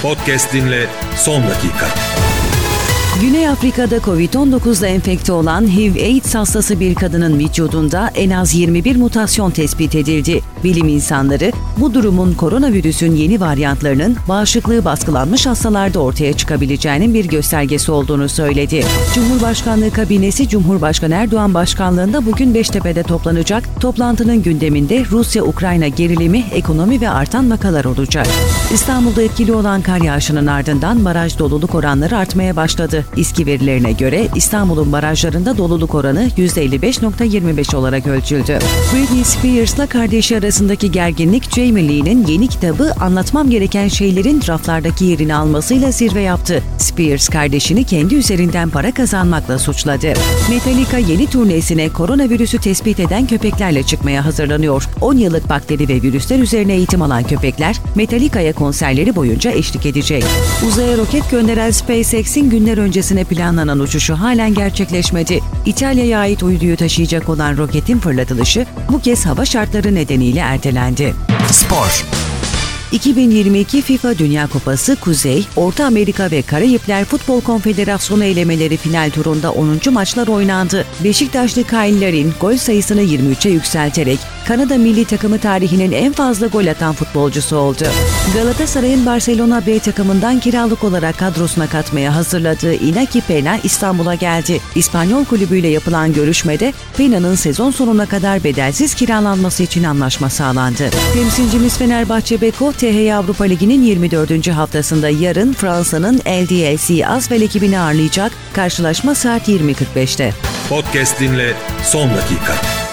Podcast dinle son dakika. Güney Afrika'da Covid-19'la enfekte olan HIV/AIDS hastası bir kadının vücudunda en az 21 mutasyon tespit edildi. Bilim insanları bu durumun koronavirüsün yeni varyantlarının bağışıklığı baskılanmış hastalarda ortaya çıkabileceğinin bir göstergesi olduğunu söyledi. Cumhurbaşkanlığı kabinesi Cumhurbaşkanı Erdoğan başkanlığında bugün Beştepe'de toplanacak. Toplantının gündeminde Rusya-Ukrayna gerilimi, ekonomi ve artan vakalar olacak. İstanbul'da etkili olan kar yağışının ardından baraj doluluk oranları artmaya başladı. İSKİ verilerine göre İstanbul'un barajlarında doluluk oranı %55.25 olarak ölçüldü. Britney Spears'la kardeşi arasındaki gerginlik Jamie Lee'nin yeni kitabı Anlatmam Gereken Şeylerin raflardaki yerini almasıyla zirve yaptı. Spears kardeşini kendi üzerinden para kazanmakla suçladı. Metallica yeni turnesine koronavirüsü tespit eden köpeklerle çıkmaya hazırlanıyor. 10 yıllık bakteri ve virüsler üzerine eğitim alan köpekler Metallica'ya konserleri boyunca eşlik edecek. Uzaya roket gönderen SpaceX'in günler öncesine planlanan uçuşu halen gerçekleşmedi. İtalya'ya ait uyduyu taşıyacak olan roketin fırlatılışı bu kez hava şartları nedeniyle ertelendi. Spor. 2022 FIFA Dünya Kupası Kuzey, Orta Amerika ve Karayipler Futbol Konfederasyonu elemeleri final turunda 10. maçlar oynandı. Beşiktaşlı Kyle Larin gol sayısını 23'e yükselterek Kanada milli takımı tarihinin en fazla gol atan futbolcusu oldu. Galatasaray'ın Barcelona B takımından kiralık olarak kadrosuna katmaya hazırladığı Iñaki Peña İstanbul'a geldi. İspanyol kulübüyle yapılan görüşmede Peña'nın sezon sonuna kadar bedelsiz kiralanması için anlaşma sağlandı. Temsilcimiz Fenerbahçe Beko, THY Avrupa Ligi'nin 24. haftasında yarın Fransa'nın LDLC Asvel ekibini ağırlayacak. Karşılaşma saat 20.45'te. Podcast dinle son dakika.